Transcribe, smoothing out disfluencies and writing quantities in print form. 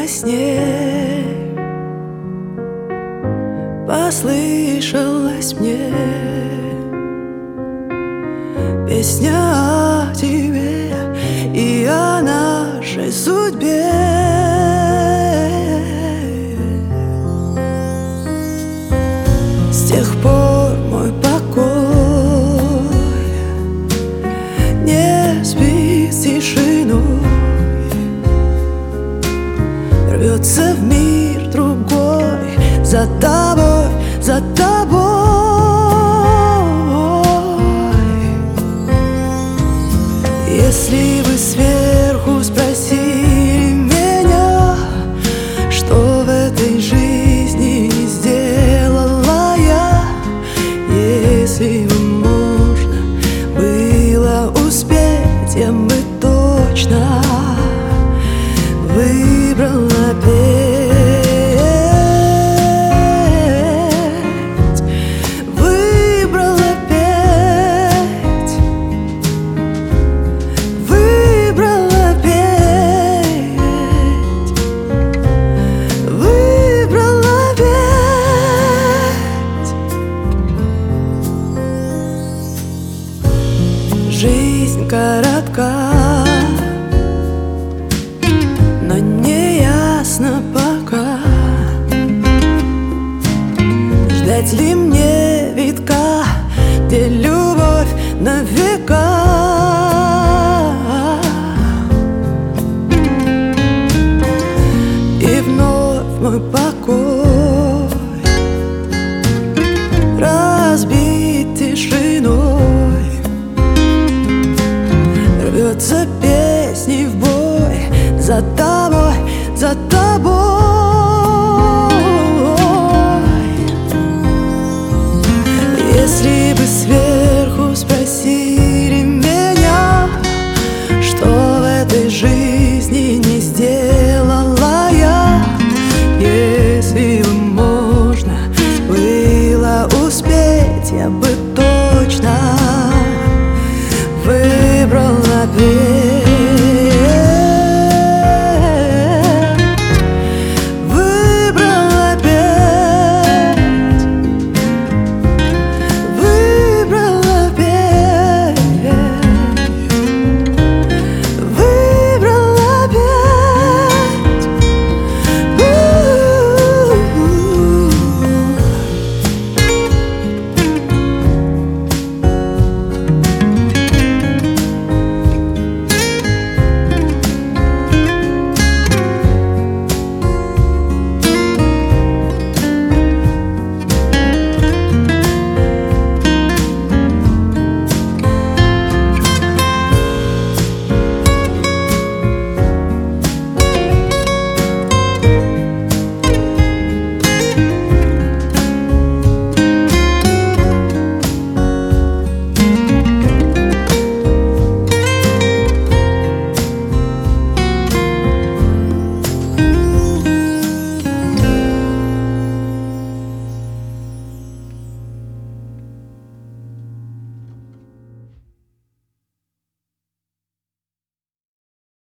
во сне послышалась мне песня о тебе и о нашей судьбе. С тех пор мой покой не спит с тишиной, рвется в мир другой, за тобой, за тобой. Если вы сверху спросили меня, что в этой жизни не сделала я, если бы можно было успеть, я бы точно выбрала петь, выбрала петь, выбрала петь, выбрала петь. Жизнь коротка, но не ясно пока, ждать ли мне витка, где любовь на века. И вновь мой покой разбит тишиной, рвется песней в бой, за тобой, за тобой.